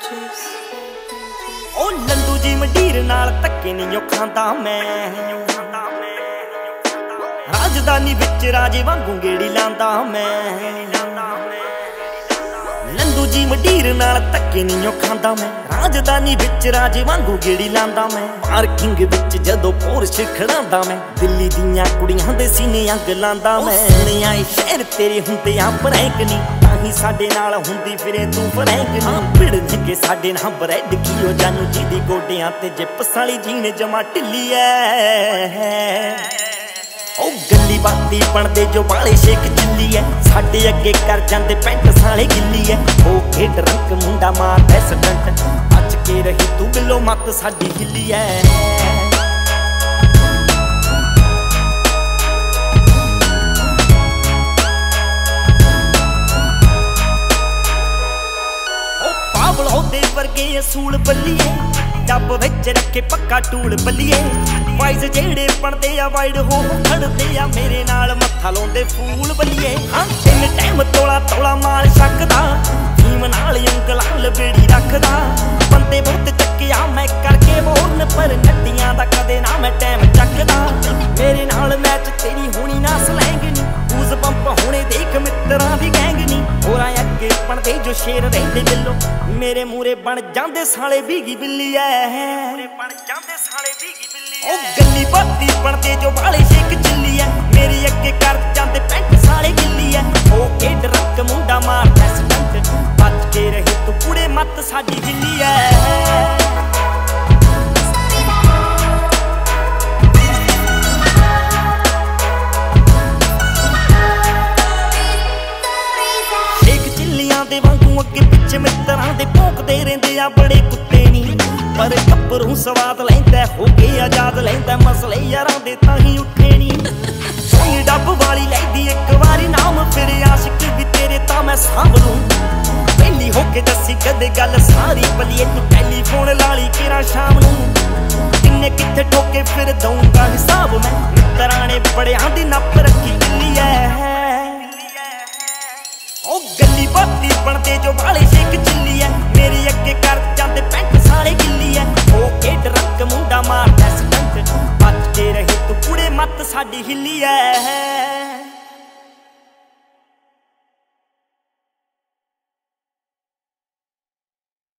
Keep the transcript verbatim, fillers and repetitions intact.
ओ लंदू जी मंडीर नाल धक्के नहीं खांदा मैं, राजधानी विच राजे वांगू गेड़ी लांदा मैं। लंदू जी मंडीर नाल धक्के नहीं खांदा मैं, राजधानी विच राजे वांगू गेड़ी लांदा मैं। पार्किंग विच जदों पोरश खड़ांदा मैं, दिल्ली दियां कुड़ियां दे सीने अंग लांदा मैं। सुनिया ए शहर तेरे हुंदे आ ब्रैंक नी, ताही साडे नाल हुंदी फिरे तू फ्रैंक नी। भिड़न के साडे नाल ब्रैड की ओ जानू जी दी गोडियां ते जिप्स वाली जीन जमा ढिल्ली ऐ। ओ गल्ली बाती बनदे जो बाले शेक चिल्ली है, साडे अगे कर जांदे पैंट साले गिल्ली है। ओ के ड्रंक मुंडा मारदा स्टंट, बच के रही तू बिलो मत साडी हिल्ली है। ओ पावल होदे वर्गे असूल बल्लीए, डब विच रखे पक्का टूल बल्लीए। वाइज जेड़े पढ़दे आ वाइड हो खड़दे आ, मेरे नाल मत्था लाउंदे फूल बल्लीए। हाँ तीन टाइम तोला तोला माल छकदा, भीम नाल ਉਂਗਲਾਂ लबेड़ी रखदा। बंदे बहुत चक्किया मैं करके बोलन, पर नड्डियां दा कदे ना मैं टाइम चकदा। मेरे नाल मैच तेरी होनी ना सलैंग नी, गूज बंप होने देख मित्तरां दी गैंग नी। होरां अगे पढ़दे जो शेर रहिंदे दिलों, मेरे मूरे बन जांदे साले भीगी बिल्ली ऐ। बन जांदे साले भीगी बिल्ली ऐ। ओ गल्ली बाती बनदे जो बाले शेक चिल्ली ऐ, मेरे अगे कर जांदे पैंट साले गिल्ली ऐ। ओ के ड्रंक मुंडा मारदा स्टंट, बच के रही तू कुड़े मत साडी हिल्ली ऐ। दे वांगू अगे पिछे मित्तरां दे भौंकदे रहिंदे आ बड़े कुत्ते नी, पर गब्बरू स्वाद लैंदा हो के आजाद लैंदा। मसले यारां दे ताही उठे नी, सोनी डब वाली लैंदी एक वारी नाम, फिर आशिक भी तेरे तां मैं सांभ लूं। पहली हो के दसी कदे गल सारी बलिए, तू टैलीफोन लाली केरा शाम नूं। किन्ने कित्थे ठोके फिर दऊंगा हिसाब मैं, मित्तरां ने बड़ियां दी नप रखी दिल्ली ऐ। ओ गल्ली बाती बनदे जो बाले शेक चिल्ली ऐ, मेरे अगे कर जांदे पैंट साले गिल्ली ऐ। ओ के ड्रंक मुंडा मारदा स्टंट, बच के रही तू कुड़े मत साडी हिल्ली ऐ।